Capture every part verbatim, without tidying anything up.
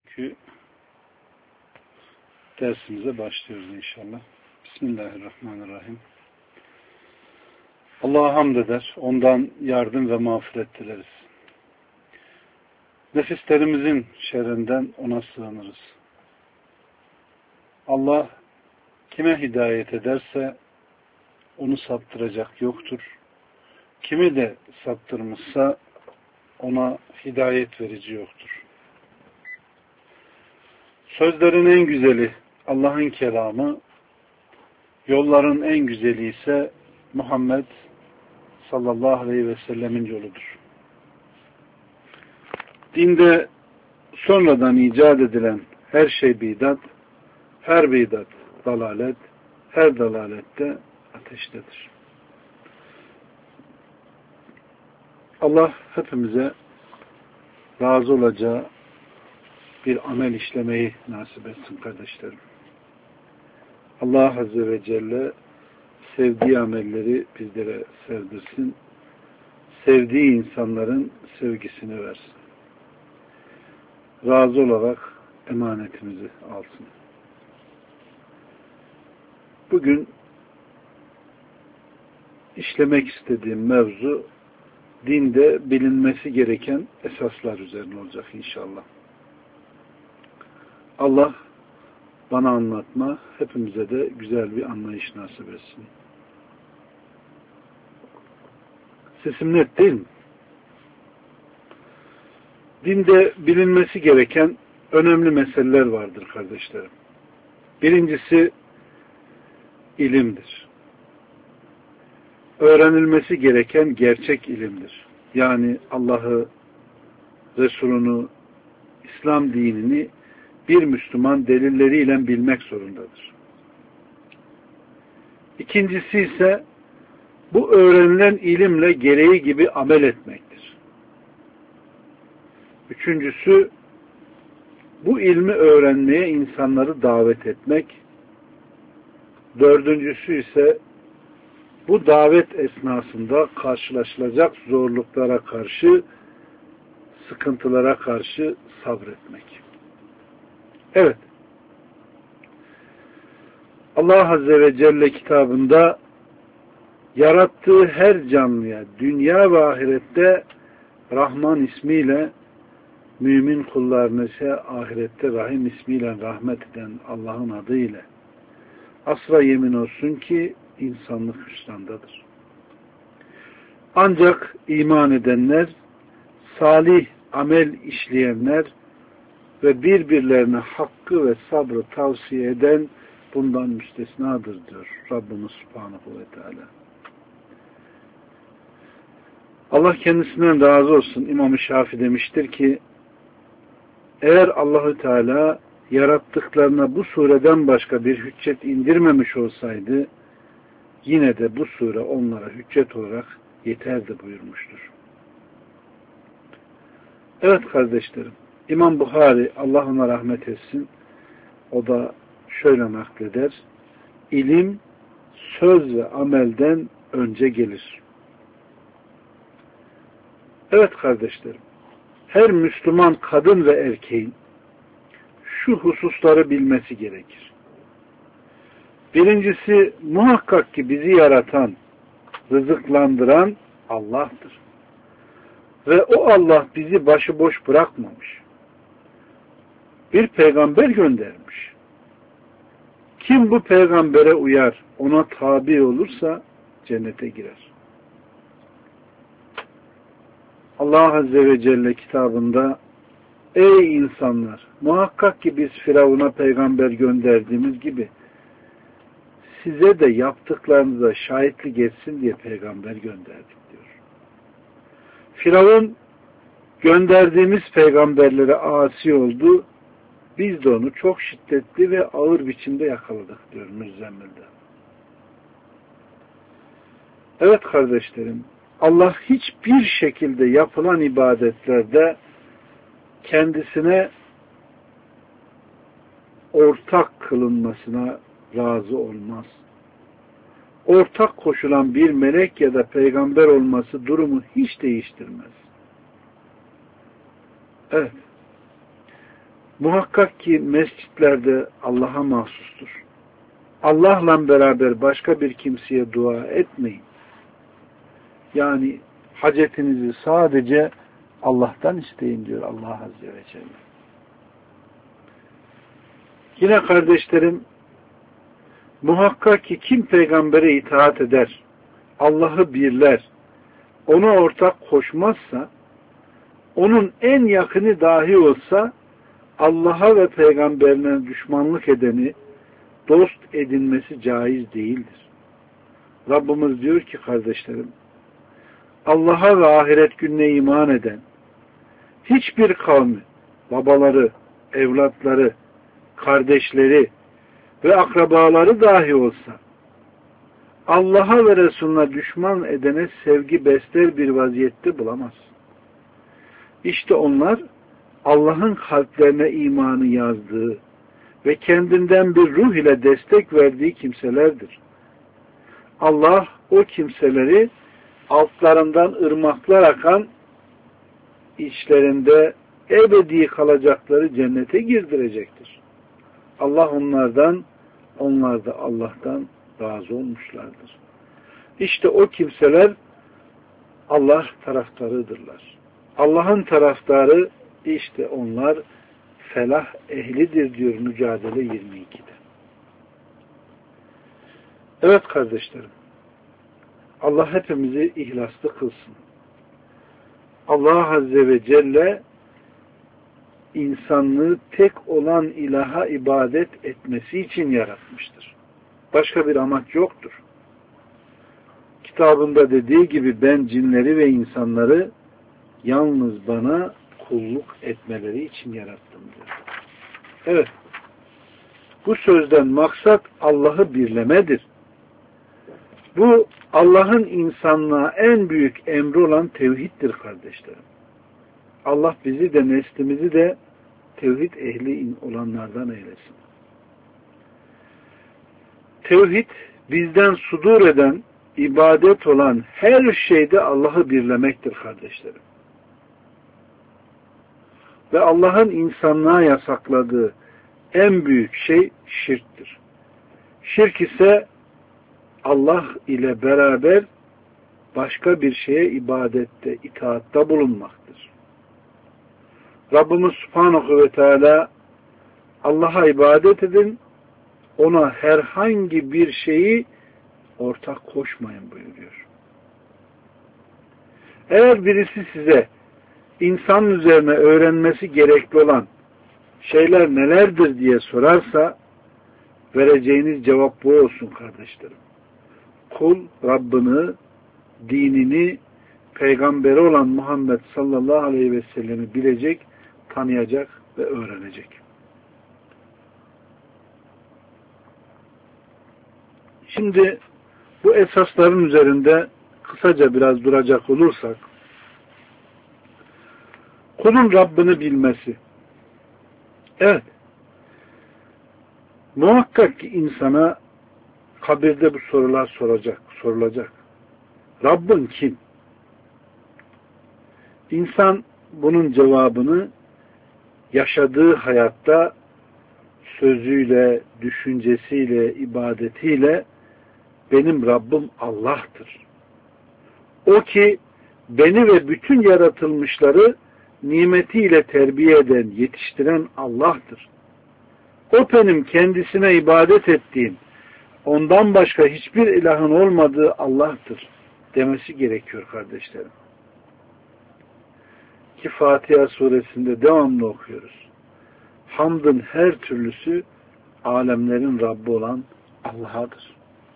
bugünkü dersimize başlıyoruz inşallah. Bismillahirrahmanirrahim. Allah'a hamd eder, ondan yardım ve mağfiret dileriz. Nefislerimizin şerrinden ona sığınırız. Allah kime hidayet ederse onu saptıracak yoktur. Kimi de saptırmışsa ona hidayet verici yoktur. Sözlerin en güzeli Allah'ın kelamı, yolların en güzeli ise Muhammed sallallahu aleyhi ve sellemin yoludur. Dinde sonradan icat edilen her şey bidat, her bidat dalalet, her dalalette ateştedir. Allah hepimize razı olacağı bir amel işlemeyi nasip etsin kardeşlerim. Allah Azze ve Celle sevdiği amelleri bizlere sevdirsin. Sevdiği insanların sevgisini versin. Razı olarak emanetimizi alsın. Bugün işlemek istediğim mevzu dinde bilinmesi gereken esaslar üzerine olacak inşallah. Allah bana anlatma, hepimize de güzel bir anlayış nasip etsin. Sesim net değil mi? Dinde bilinmesi gereken önemli meseleler vardır kardeşlerim. Birincisi ilimdir. Öğrenilmesi gereken gerçek ilimdir. Yani Allah'ı, Resulünü, İslam dinini bir Müslüman delilleriyle bilmek zorundadır. İkincisi ise bu öğrenilen ilimle gereği gibi amel etmektir. Üçüncüsü bu ilmi öğrenmeye insanları davet etmek. Dördüncüsü ise bu davet esnasında karşılaşılacak zorluklara karşı, sıkıntılara karşı sabretmek. Evet. Allah Azze ve Celle kitabında yarattığı her canlıya dünya ve ahirette Rahman ismiyle, mümin kullarına ise ahirette Rahim ismiyle rahmet eden Allah'ın adıyla asla yemin olsun ki insanlık hüsrandadır. Ancak iman edenler, salih amel işleyenler ve birbirlerine hakkı ve sabrı tavsiye eden bundan müstesnadır diyor Rabbimiz Subhanahu ve Teala. Allah kendisinden razı olsun. İmam-ı Şafii demiştir ki, eğer Allahü Teala yarattıklarına bu sureden başka bir hüccet indirmemiş olsaydı, yine de bu sure onlara hüccet olarak yeterdi buyurmuştur. Evet kardeşlerim, İmam Buhari, Allah ona rahmet etsin, o da şöyle nakleder, ilim söz ve amelden önce gelir. Evet kardeşlerim, her Müslüman kadın ve erkeğin şu hususları bilmesi gerekir. Birincisi, muhakkak ki bizi yaratan, rızıklandıran Allah'tır. Ve o Allah bizi başıboş bırakmamış. Bir peygamber göndermiş. Kim bu peygambere uyar, ona tabi olursa cennete girer. Allah Azze ve Celle kitabında, ey insanlar, muhakkak ki biz Firavun'a peygamber gönderdiğimiz gibi size de yaptıklarınıza şahitlik etsin diye peygamber gönderdik diyor. Firavun gönderdiğimiz peygamberlere asi oldu. Biz de onu çok şiddetli ve ağır biçimde yakaladık diyor Müzzemmil'de. Evet kardeşlerim, Allah hiçbir şekilde yapılan ibadetlerde kendisine ortak kılınmasına razı olmaz. Ortak koşulan bir melek ya da peygamber olması durumu hiç değiştirmez. Evet. Muhakkak ki mescitlerde Allah'a mahsustur. Allah'la beraber başka bir kimseye dua etmeyin. Yani hacetinizi sadece Allah'tan isteyin diyor Allah Azze ve Celle. Yine kardeşlerim, muhakkak ki kim peygambere itaat eder, Allah'ı birler, ona ortak koşmazsa, onun en yakını dahi olsa, Allah'a ve peygamberine düşmanlık edeni dost edinmesi caiz değildir. Rabbimiz diyor ki kardeşlerim, Allah'a ve ahiret gününe iman eden hiçbir kavmi, babaları, evlatları, kardeşleri ve akrabaları dahi olsa Allah'a ve Resulüne düşman edene sevgi besler bir vaziyette bulamaz. İşte onlar Allah'ın kalplerine imanı yazdığı ve kendinden bir ruh ile destek verdiği kimselerdir. Allah o kimseleri altlarından ırmaklar akan, içlerinde ebedi kalacakları cennete girdirecektir. Allah onlardan, onlar da Allah'tan razı olmuşlardır. İşte o kimseler Allah taraftarıdırlar. Allah'ın taraftarı işte onlar felah ehlidir diyor Mücadele yirmi ikide. Evet kardeşlerim, Allah hepimizi ihlaslı kılsın. Allah Azze ve Celle insanlığı tek olan ilaha ibadet etmesi için yaratmıştır. Başka bir amaç yoktur. Kitabında dediği gibi ben cinleri ve insanları yalnız bana kulluk etmeleri için yarattım diyor. Evet. Bu sözden maksat Allah'ı birlemedir. Bu Allah'ın insanlığa en büyük emri olan tevhiddir kardeşlerim. Allah bizi de neslimizi de tevhid ehli olanlardan eylesin. Tevhid bizden sudur eden, ibadet olan her şeyde Allah'ı birlemektir kardeşlerim. Ve Allah'ın insanlığa yasakladığı en büyük şey şirktir. Şirk ise Allah ile beraber başka bir şeye ibadette, itaatta bulunmaktır. Rabbimiz Subhanahu ve Teala Allah'a ibadet edin, ona herhangi bir şeyi ortak koşmayın buyuruyor. Eğer birisi size insanın üzerine öğrenmesi gerekli olan şeyler nelerdir diye sorarsa vereceğiniz cevap bu olsun kardeşlerim. Kul Rabbini, dinini, peygamberi olan Muhammed sallallahu aleyhi ve sellemi bilecek, tanıyacak ve öğrenecek. Şimdi bu esasların üzerinde kısaca biraz duracak olursak, kulun Rabbini bilmesi. Evet. Muhakkak ki insana kabirde bu sorular soracak, sorulacak. Rabbin kim? İnsan bunun cevabını yaşadığı hayatta sözüyle, düşüncesiyle, ibadetiyle benim Rabbim Allah'tır. O ki beni ve bütün yaratılmışları nimetiyle terbiye eden, yetiştiren Allah'tır. O benim kendisine ibadet ettiğim, ondan başka hiçbir ilahın olmadığı Allah'tır demesi gerekiyor kardeşlerim. Ki Fatiha suresinde devamlı okuyoruz. Hamdın her türlüsü alemlerin Rabbi olan Allah'adır.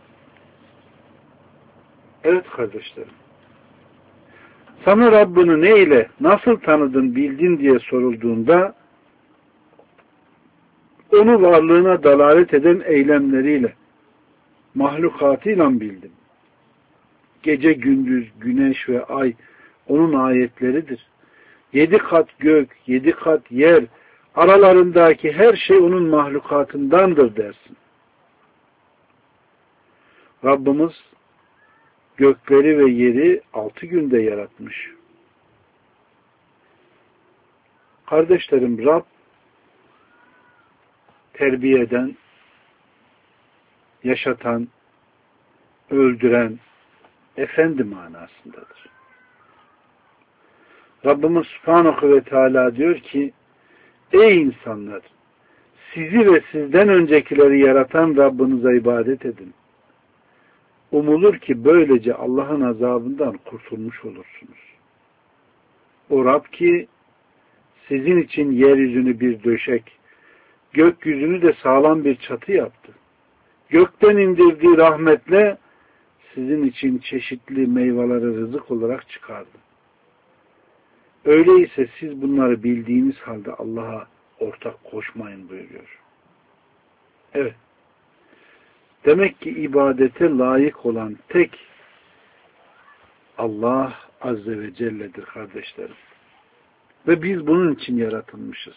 Evet kardeşlerim. Sana Rabbini ne ile, nasıl tanıdın, bildin diye sorulduğunda onu varlığına dalalet eden eylemleriyle, mahlukatıyla bildim. Gece gündüz, güneş ve ay onun ayetleridir. Yedi kat gök, yedi kat yer, aralarındaki her şey onun mahlukatındandır dersin. Rabbimiz gökleri ve yeri altı günde yaratmış. Kardeşlerim, Rab terbiye eden, yaşatan, öldüren efendi manasındadır. Rabbimiz Subhanahu ve Teala diyor ki, ey insanlar, sizi ve sizden öncekileri yaratan Rabbinize ibadet edin. Umulur ki böylece Allah'ın azabından kurtulmuş olursunuz. O Rab ki sizin için yeryüzünü bir döşek, gökyüzünü de sağlam bir çatı yaptı. Gökten indirdiği rahmetle sizin için çeşitli meyveleri rızık olarak çıkardı. Öyleyse siz bunları bildiğiniz halde Allah'a ortak koşmayın buyuruyor. Evet. Demek ki ibadete layık olan tek Allah Azze ve Celle'dir kardeşlerim. Ve biz bunun için yaratılmışız.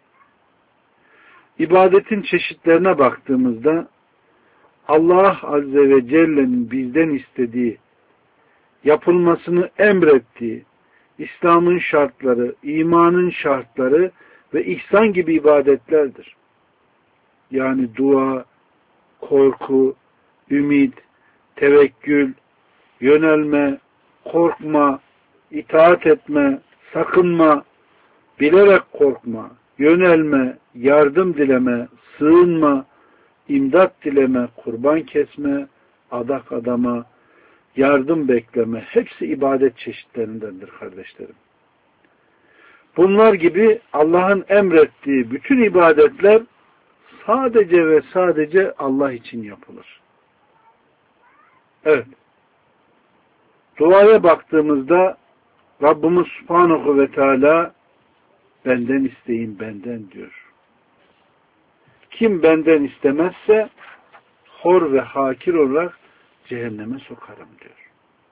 İbadetin çeşitlerine baktığımızda Allah Azze ve Celle'nin bizden istediği, yapılmasını emrettiği, İslam'ın şartları, imanın şartları ve ihsan gibi ibadetlerdir. Yani dua, korku, ümit, tevekkül, yönelme, korkma, itaat etme, sakınma, bilerek korkma, yönelme, yardım dileme, sığınma, imdat dileme, kurban kesme, adak adama, yardım bekleme, hepsi ibadet çeşitlerindendir kardeşlerim. Bunlar gibi Allah'ın emrettiği bütün ibadetler sadece ve sadece Allah için yapılır. Evet. Duaya baktığımızda Rabbimiz Subhanahu ve Teala benden isteyin benden diyor. Kim benden istemezse hor ve hakir olarak cehenneme sokarım diyor.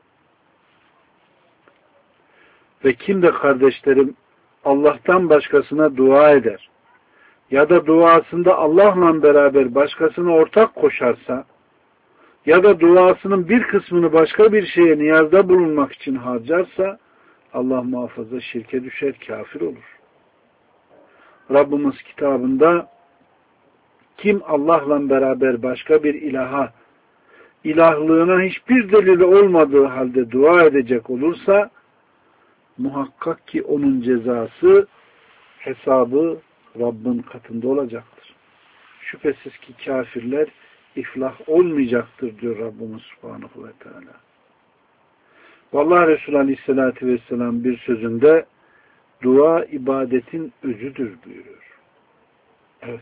Ve kim de kardeşlerim Allah'tan başkasına dua eder ya da duasında Allah'la beraber başkasına ortak koşarsa ya da duasının bir kısmını başka bir şeye niyazda bulunmak için harcarsa Allah muhafaza şirke düşer, kafir olur. Rabbimiz kitabında kim Allah'la beraber başka bir ilaha, ilahlığına hiçbir delili olmadığı halde dua edecek olursa muhakkak ki onun cezası, hesabı Rabbin katında olacaktır. Şüphesiz ki kafirler iflah olmayacaktır diyor Rabbimiz Subhanahu ve Teala. Vallahi Resulü Aleyhisselatü Vesselam bir sözünde dua ibadetin özüdür buyuruyor. Evet.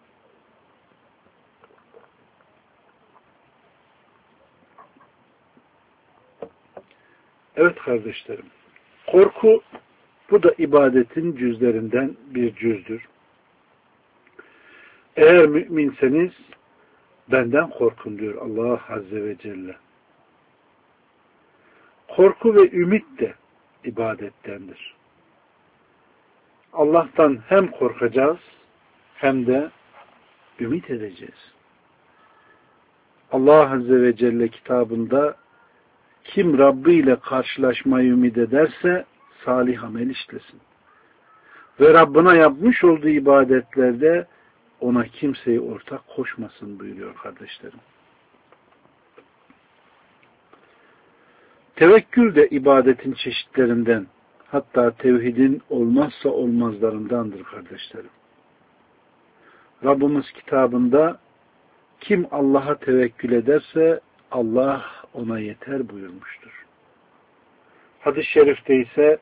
Evet kardeşlerim. Korku bu da ibadetin cüzlerinden bir cüzdür. Eğer müminseniz benden korkun diyor Allah Azze ve Celle. Korku ve ümit de ibadettendir. Allah'tan hem korkacağız hem de ümit edeceğiz. Allah Azze ve Celle kitabında kim Rabbi ile karşılaşmayı ümit ederse salih amel işlesin. Ve Rabbına yapmış olduğu ibadetlerde ona kimseyi ortak koşmasın buyuruyor kardeşlerim. Tevekkül de ibadetin çeşitlerinden, hatta tevhidin olmazsa olmazlarındandır kardeşlerim. Rabbimiz kitabında kim Allah'a tevekkül ederse Allah ona yeter buyurmuştur. Hadis-i şerifte ise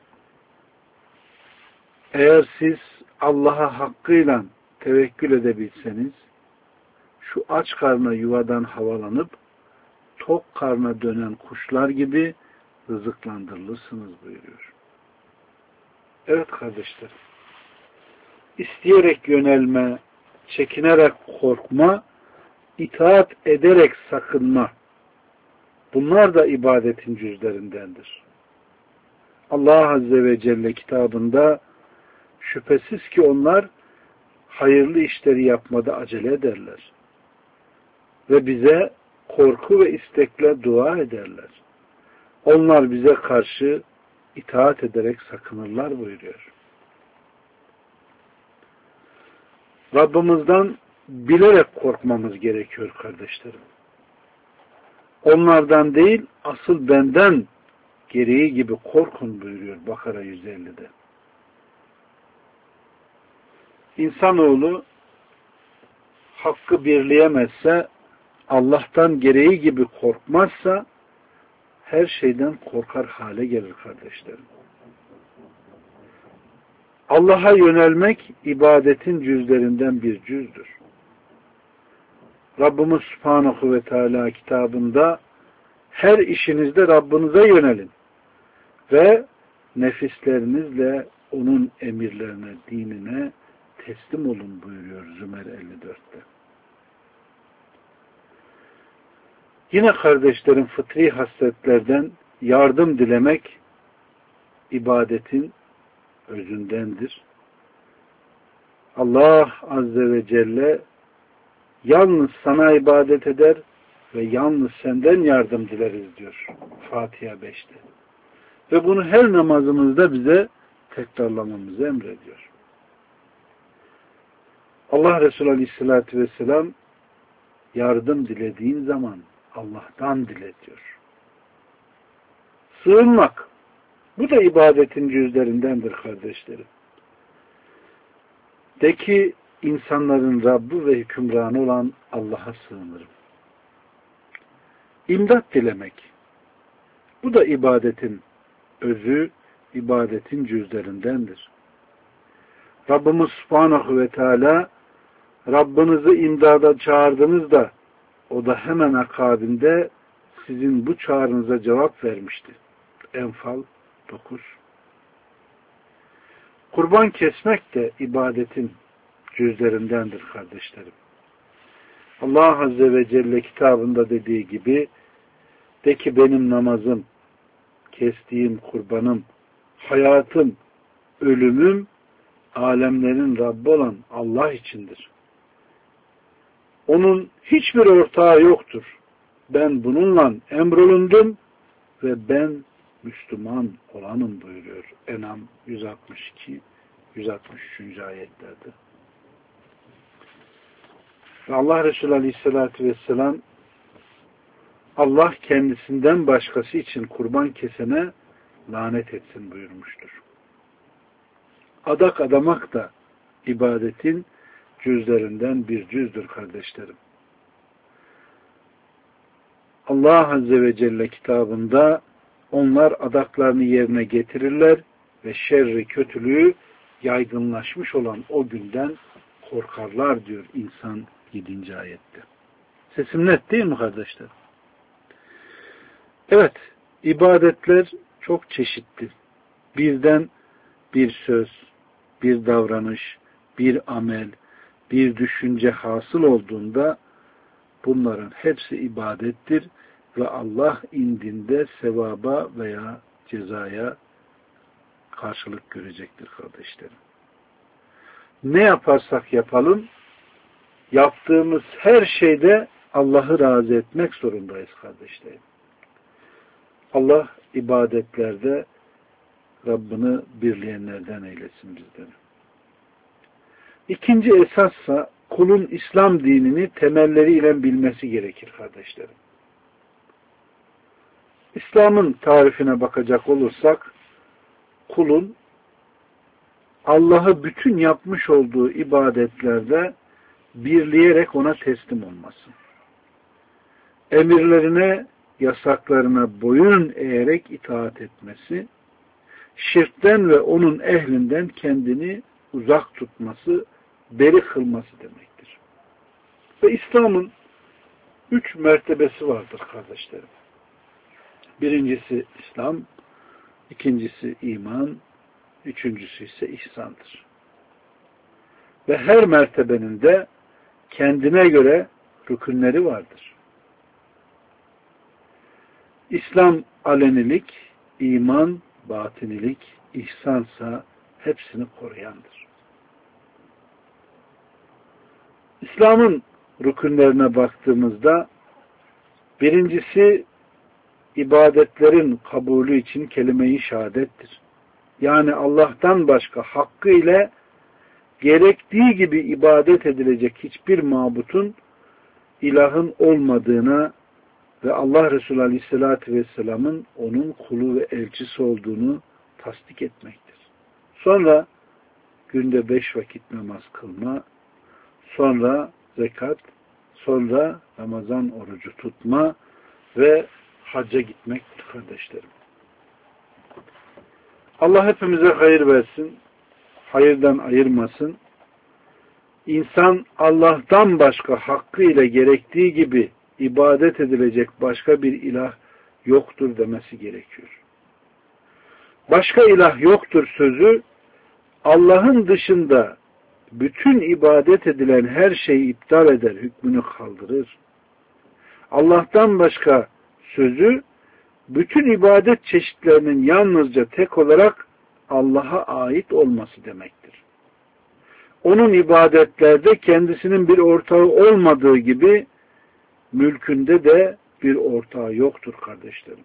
eğer siz Allah'a hakkıyla tevekkül edebilseniz şu aç karna yuvadan havalanıp tok karna dönen kuşlar gibi rızıklandırılırsınız buyuruyor. Evet kardeşler, isteyerek yönelme, çekinerek korkma, itaat ederek sakınma, bunlar da ibadetin cüzlerindendir. Allah Azze ve Celle kitabında şüphesiz ki onlar hayırlı işleri yapmada acele ederler. Ve bize korku ve istekle dua ederler. Onlar bize karşı itaat ederek sakınırlar buyuruyor. Rabbimizden bilerek korkmamız gerekiyor kardeşlerim. Onlardan değil, asıl benden gereği gibi korkun buyuruyor Bakara yüz ellide. İnsanoğlu hakkı birleyemezse, Allah'tan gereği gibi korkmazsa her şeyden korkar hale gelir kardeşlerim. Allah'a yönelmek ibadetin cüzlerinden bir cüzdür. Rabbimiz Subhanahu ve Teala kitabında her işinizde Rabbinize yönelin ve nefislerinizle onun emirlerine, dinine teslim olun buyuruyor Zümer elli dörtte. Yine kardeşlerim, fıtri hasletlerden yardım dilemek ibadetin özündendir. Allah Azze ve Celle yalnız sana ibadet eder ve yalnız senden yardım dileriz diyor Fatiha beşte. Ve bunu her namazımızda bize tekrarlamamızı emrediyor. Allah Resulü Aleyhisselatü Vesselam yardım dilediğin zaman Allah'tan dile diyor. Sığınmak. Bu da ibadetin cüzlerindendir kardeşlerim. De ki insanların Rabbi ve hükümranı olan Allah'a sığınırım. İmdat dilemek. Bu da ibadetin özü, ibadetin cüzlerindendir. Rabbimiz Subhanahu ve Teala Rabbinizi imdada çağırdınız da o da hemen akabinde sizin bu çağrınıza cevap vermişti. Enfal dokuz. Kurban kesmek de ibadetin cüzlerindendir kardeşlerim. Allah Azze ve Celle kitabında dediği gibi de ki benim namazım, kestiğim kurbanım, hayatım, ölümüm alemlerin Rabbi olan Allah içindir. Onun hiçbir ortağı yoktur. Ben bununla emrolundum ve ben Müslüman olanım buyuruyor En'am yüz altmış iki yüz altmış üçüncü ayetlerde. Ve Allah Resulü Aleyhisselatü Vesselam Allah kendisinden başkası için kurban kesene lanet etsin buyurmuştur. Adak adamak da ibadetin cüzlerinden bir cüzdür kardeşlerim. Allah Azze ve Celle kitabında onlar adaklarını yerine getirirler ve şerri, kötülüğü yaygınlaşmış olan o günden korkarlar diyor İnsan yedinci ayette. Sesim net değil mi kardeşler? Evet, ibadetler çok çeşitli. Birden bir söz, bir davranış, bir amel, bir düşünce hasıl olduğunda bunların hepsi ibadettir ve Allah indinde sevaba veya cezaya karşılık görecektir kardeşlerim. Ne yaparsak yapalım, yaptığımız her şeyde Allah'ı razı etmek zorundayız kardeşlerim. Allah ibadetlerde Rabbini birleyenlerden eylesin bizden. İkinci esassa kulun İslam dinini temelleriyle bilmesi gerekir kardeşlerim. İslam'ın tarifine bakacak olursak kulun Allah'ı bütün yapmış olduğu ibadetlerde birleyerek ona teslim olması. Emirlerine, yasaklarına boyun eğerek itaat etmesi, şirkten ve onun ehlinden kendini uzak tutması, beri kılması demektir. Ve İslam'ın üç mertebesi vardır kardeşlerim. Birincisi İslam, ikincisi iman, üçüncüsü ise ihsandır. Ve her mertebenin de kendine göre rükünleri vardır. İslam alenilik, iman batinilik, ihsansa hepsini koruyandır. İslam'ın rükünlerine baktığımızda birincisi ibadetlerin kabulü için kelime-i şehadettir. Yani Allah'tan başka hakkı ile gerektiği gibi ibadet edilecek hiçbir mabutun ilahın olmadığına ve Allah Resulü Aleyhisselatü Vesselam'ın onun kulu ve elçisi olduğunu tasdik etmektir. Sonra günde beş vakit namaz kılma, sonra zekat, sonra Ramazan orucu tutma ve hacca gitmektir kardeşlerim. Allah hepimize hayır versin, hayırdan ayırmasın. İnsan Allah'tan başka hakkıyla gerektiği gibi ibadet edilecek başka bir ilah yoktur demesi gerekiyor. Başka ilah yoktur sözü Allah'ın dışında bütün ibadet edilen her şeyi iptal eder, hükmünü kaldırır. Allah'tan başka sözü bütün ibadet çeşitlerinin yalnızca tek olarak Allah'a ait olması demektir. Onun ibadetlerde kendisinin bir ortağı olmadığı gibi mülkünde de bir ortağı yoktur kardeşlerim.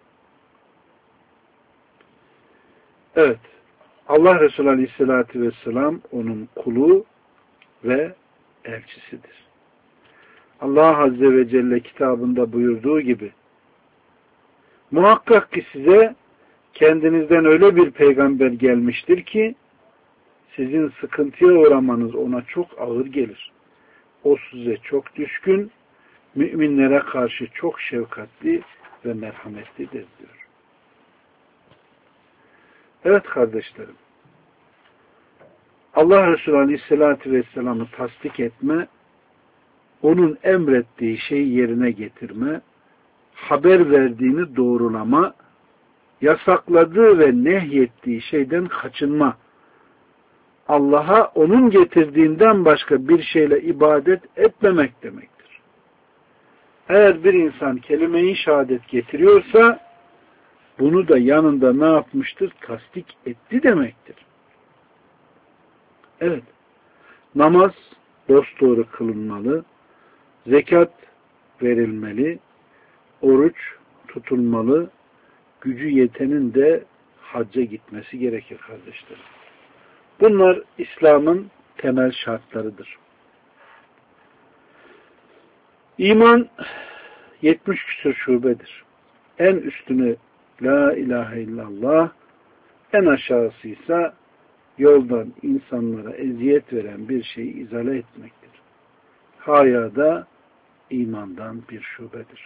Evet, Allah Resulü Aleyhisselatü Vesselam onun kulu ve elçisidir. Allah Azze ve Celle kitabında buyurduğu gibi, muhakkak ki size kendinizden öyle bir peygamber gelmiştir ki sizin sıkıntıya uğramanız ona çok ağır gelir. O size çok düşkün, müminlere karşı çok şefkatli ve merhametlidir diyor. Evet kardeşlerim, Allah Resulü Aleyhisselatü Vesselam'ı tasdik etme, onun emrettiği şeyi yerine getirme, haber verdiğini doğrulama, yasakladığı ve nehyettiği şeyden kaçınma, Allah'a onun getirdiğinden başka bir şeyle ibadet etmemek demektir. Eğer bir insan kelime-i şehadet getiriyorsa, bunu da yanında ne yapmıştır? Tasdik etti demektir. Evet, namaz dosdoğru kılınmalı, zekat verilmeli, oruç tutulmalı, gücü yetenin de hacca gitmesi gerekir kardeşlerim. Bunlar İslam'ın temel şartlarıdır. İman yetmiş küsur şubedir. En üstünü La ilahe illallah, en aşağısı ise yoldan insanlara eziyet veren bir şeyi izale etmektir. Haya da imandan bir şubedir.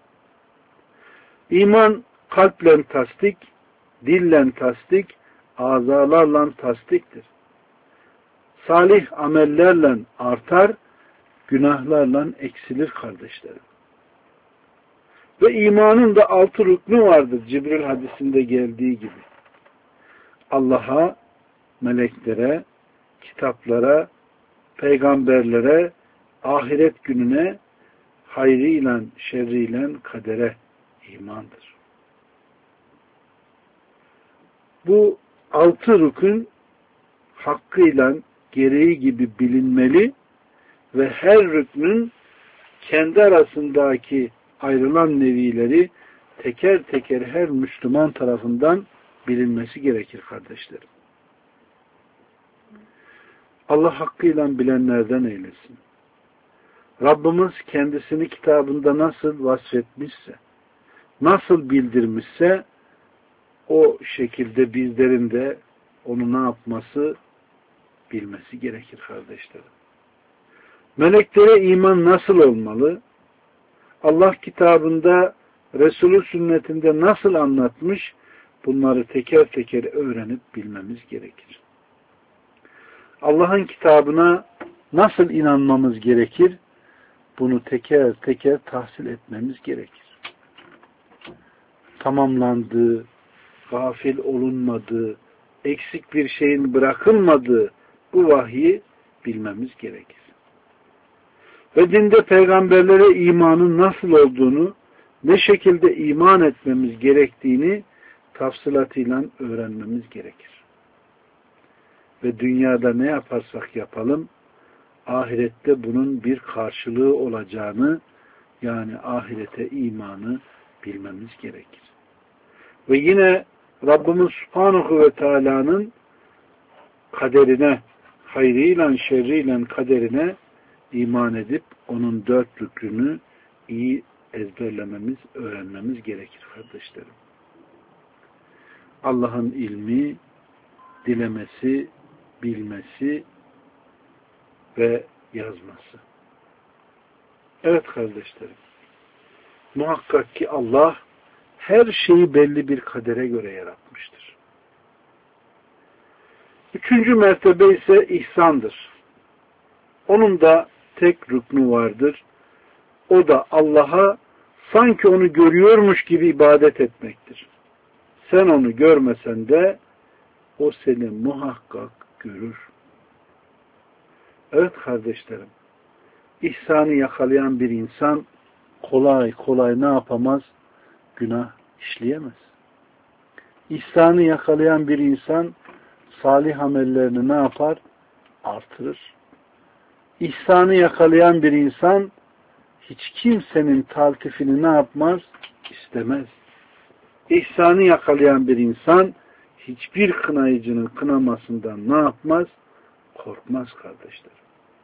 İman kalple tasdik, dille tasdik, azalarla tasdiktir. Salih amellerle artar, günahlarla eksilir kardeşlerim. Ve imanın da altı rüknü vardır Cibril hadisinde geldiği gibi. Allah'a, meleklere, kitaplara, peygamberlere, ahiret gününe, hayrıyla, şerriyle, kadere imandır. Bu altı rükün hakkıyla gereği gibi bilinmeli ve her rüknün kendi arasındaki ayrılan nevileri teker teker her Müslüman tarafından bilinmesi gerekir kardeşlerim. Allah hakkıyla bilenlerden eylesin. Rabbimiz kendisini kitabında nasıl vasfetmişse, nasıl bildirmişse o şekilde bizlerin de onu ne yapması bilmesi gerekir kardeşlerim. Meleklere iman nasıl olmalı? Allah kitabında, Resulü sünnetinde nasıl anlatmış? Bunları teker teker öğrenip bilmemiz gerekir. Allah'ın kitabına nasıl inanmamız gerekir? Bunu teker teker tahsil etmemiz gerekir. Tamamlandığı, gafil olunmadığı, eksik bir şeyin bırakılmadığı bu vahyi bilmemiz gerekir. Ve dinde peygamberlere imanın nasıl olduğunu, ne şekilde iman etmemiz gerektiğini tafsilatıyla öğrenmemiz gerekir. Ve dünyada ne yaparsak yapalım, ahirette bunun bir karşılığı olacağını, yani ahirete imanı bilmemiz gerekir. Ve yine Rabbimiz Subhanahu ve Teala'nın kaderine, hayrıyla şerriyle kaderine iman edip onun dört rükünü iyi ezberlememiz, öğrenmemiz gerekir kardeşlerim. Allah'ın ilmi, dilemesi, bilmesi ve yazması. Evet kardeşlerim, muhakkak ki Allah her şeyi belli bir kadere göre yaratmıştır. Üçüncü mertebe ise ihsandır. Onun da tek rüknü vardır. O da Allah'a sanki onu görüyormuş gibi ibadet etmektir. Sen onu görmesen de o seni muhakkak görür. Evet kardeşlerim, ihsanı yakalayan bir insan kolay kolay ne yapamaz? Günah işleyemez. İhsanı yakalayan bir insan salih amellerini ne yapar? Artırır. İhsanı yakalayan bir insan hiç kimsenin taltifini ne yapmaz? İstemez. İhsanı yakalayan bir insan hiçbir kınayıcının kınamasından ne yapmaz? Korkmaz kardeşler.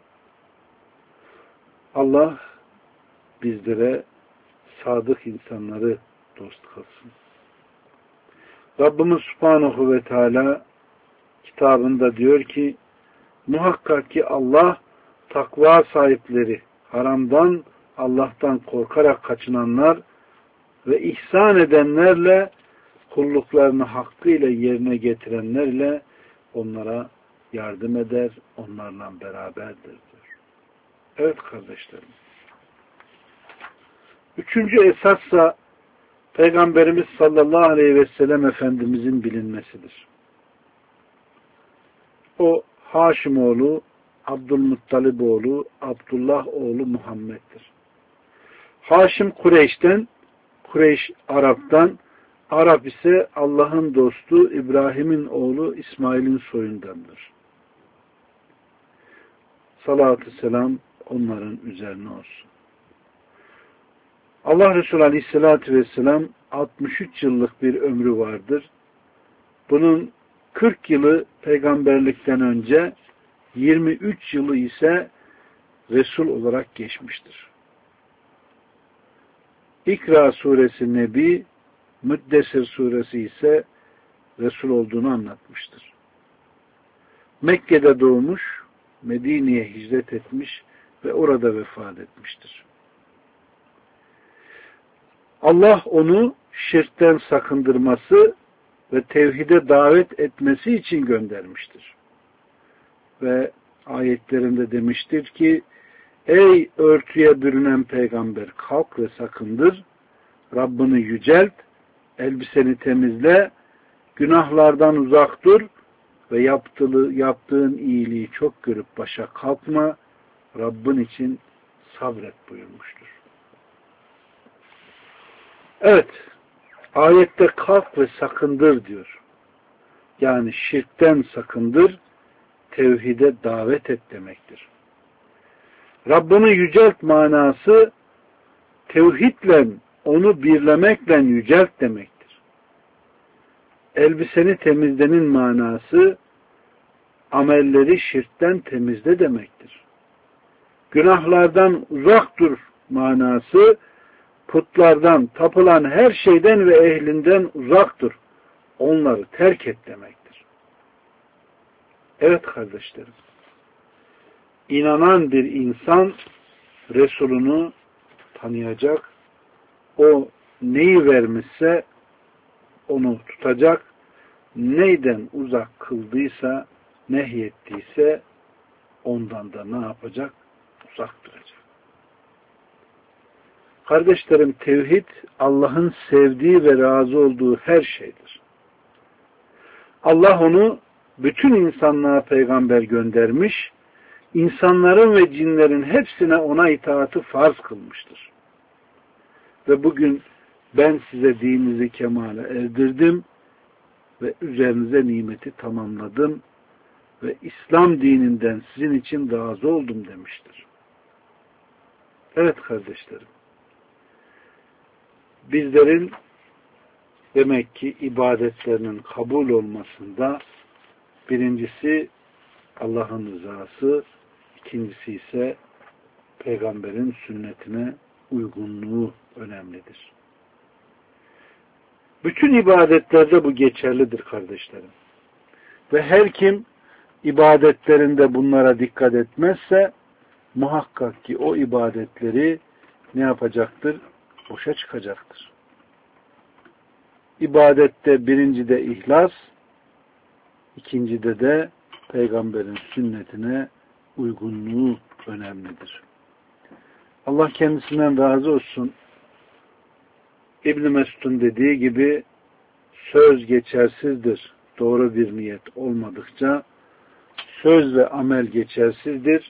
Allah bizlere sadık insanları dost kılsın. Rabbimiz Subhanahu ve Teala kitabında diyor ki, muhakkak ki Allah takva sahipleri, haramdan, Allah'tan korkarak kaçınanlar ve ihsan edenlerle, kulluklarını hakkıyla yerine getirenlerle onlara yardım eder, onlarla beraberdir diyor. Evet kardeşlerim. Üçüncü esassa Peygamberimiz sallallahu aleyhi ve sellem Efendimizin bilinmesidir. O Haşim oğlu, Abdülmuttalib oğlu, Abdullah oğlu Muhammed'dir. Haşim Kureyş'ten, Kureyş Arap'tan, Arap ise Allah'ın dostu İbrahim'in oğlu İsmail'in soyundandır. Salatü selam onların üzerine olsun. Allah Resulü Aleyhisselatü Vesselam altmış üç yıllık bir ömrü vardır. Bunun kırk yılı peygamberlikten önce, yirmi üç yılı ise Resul olarak geçmiştir. İkra suresi Nebi, Müddessir suresi ise Resul olduğunu anlatmıştır. Mekke'de doğmuş, Medine'ye hicret etmiş ve orada vefat etmiştir. Allah onu şirkten sakındırması ve tevhide davet etmesi için göndermiştir. Ve ayetlerinde demiştir ki, ey örtüye bürünen peygamber, kalk ve sakındır, Rabbini yücelt, elbiseni temizle, günahlardan uzak dur ve yaptığı, yaptığın iyiliği çok görüp başa kalkma, Rabbin için sabret buyurmuştur. Evet, ayette kalk ve sakındır diyor. Yani şirkten sakındır, tevhide davet et demektir. Rabbini yücelt manası tevhidle, onu birlemekle yücelt demektir. Elbiseni temizlenin manası amelleri şirkten temizle demektir. Günahlardan uzak dur manası putlardan, tapılan her şeyden ve ehlinden uzak dur. Onları terk et demektir. Evet kardeşlerim. İnanan bir insan Resulünü tanıyacak. O neyi vermişse onu tutacak. Neyden uzak kıldıysa, nehyettiyse ondan da ne yapacak? Uzak duracak. Kardeşlerim, tevhid Allah'ın sevdiği ve razı olduğu her şeydir. Allah onu bütün insanlığa peygamber göndermiş, insanların ve cinlerin hepsine ona itaatı farz kılmıştır. Ve bugün ben size dininizi kemale erdirdim ve üzerinize nimeti tamamladım ve İslam dininden sizin için razı oldum demiştir. Evet kardeşlerim, bizlerin demek ki ibadetlerinin kabul olmasında birincisi Allah'ın rızası, ikincisi ise peygamberin sünnetine uygunluğu önemlidir. Bütün ibadetlerde bu geçerlidir kardeşlerim. Ve her kim ibadetlerinde bunlara dikkat etmezse muhakkak ki o ibadetleri ne yapacaktır? Boşa çıkacaktır. İbadette birincide ihlas, ikincide de peygamberin sünnetine uygunluğu önemlidir. Allah kendisinden razı olsun. İbn Mesud'un dediği gibi söz geçersizdir. Doğru bir niyet olmadıkça söz ve amel geçersizdir.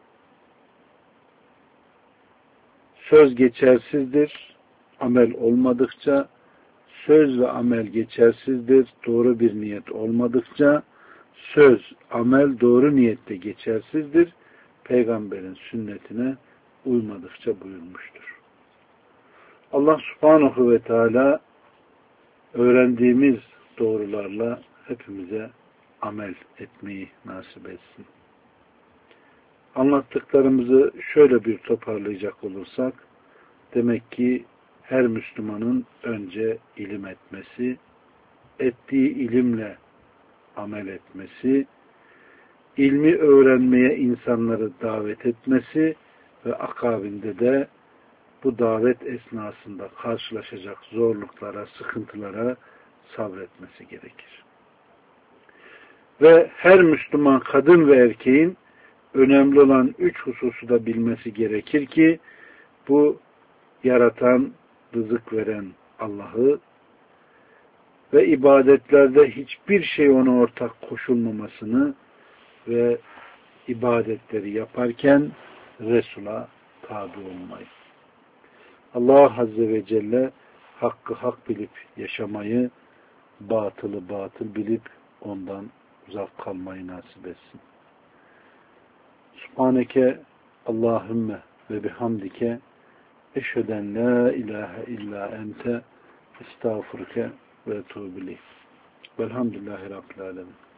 Söz geçersizdir. Amel olmadıkça söz ve amel geçersizdir. Doğru bir niyet olmadıkça söz, amel doğru niyette geçersizdir. Peygamberin sünnetine uymadıkça buyurmuştur. Allah subhanahu ve teala öğrendiğimiz doğrularla hepimize amel etmeyi nasip etsin. Anlattıklarımızı şöyle bir toparlayacak olursak, demek ki her Müslümanın önce ilim etmesi, ettiği ilimle amel etmesi, ilmi öğrenmeye insanları davet etmesi ve akabinde de bu davet esnasında karşılaşacak zorluklara, sıkıntılara sabretmesi gerekir. Ve her Müslüman kadın ve erkeğin önemli olan üç hususu da bilmesi gerekir ki bu yaratan, rızık veren Allah'ı ve ibadetlerde hiçbir şey ona ortak koşulmamasını ve ibadetleri yaparken Resul'a tabi olmayı. Allah Azze ve Celle hakkı hak bilip yaşamayı, batılı batıl bilip ondan uzak kalmayı nasip etsin. Subhaneke Allahümme ve bihamdike eşheden la ilahe illa ente estağfurke ve etûbü ileyk. Velhamdülillahi Rabbil alemin.